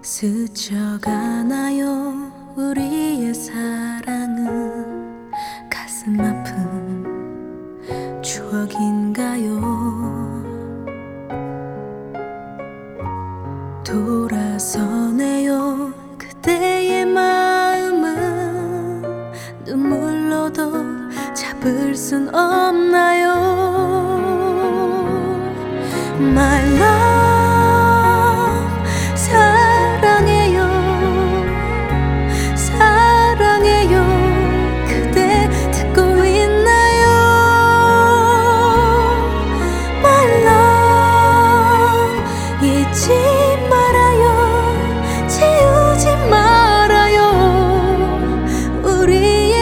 스쳐가나요 우리의 사랑은 가슴 아픈 추억인가요? 돌아서네요 그대의 마음은 눈물로도 잡을 순 없나요? My love 사랑해요 사랑해요 그대 듣고 있나요? My love 잊지 말아요 지우지 말아요 우리의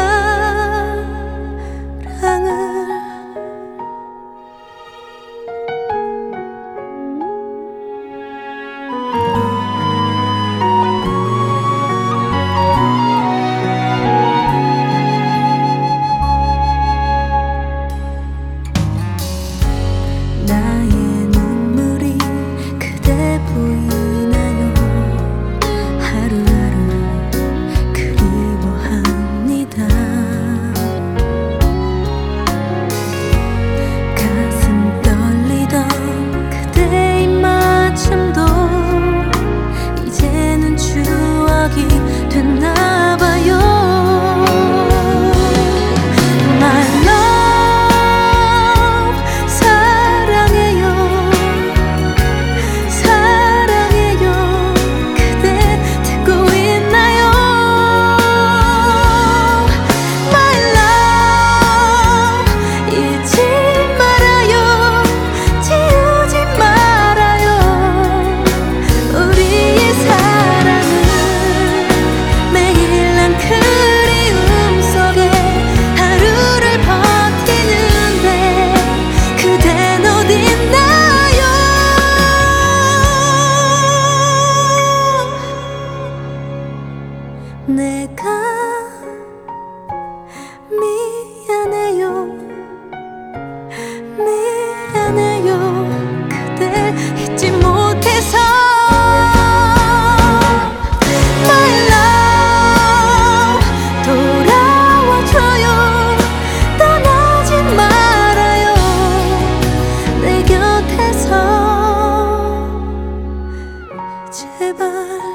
사랑을. 나의 눈물이 그대 보이나요? 하루하루 그리워합니다. 가슴 떨리던 그대의 입맞춤도 이제는 추억이 됐나봐요. My love 사랑해요 사랑해요 그대 듣고 있나요? My love 잊지 말아요 지우지 말아요 우리의 사랑은 매일 난 그리움 속에 하루를 버티는데 그댄 어딨나요? 내가 미안해요 미안해요 그댈 잊지 못해서. My love 돌아와줘요 떠나지 말아요 내 곁에서 제발.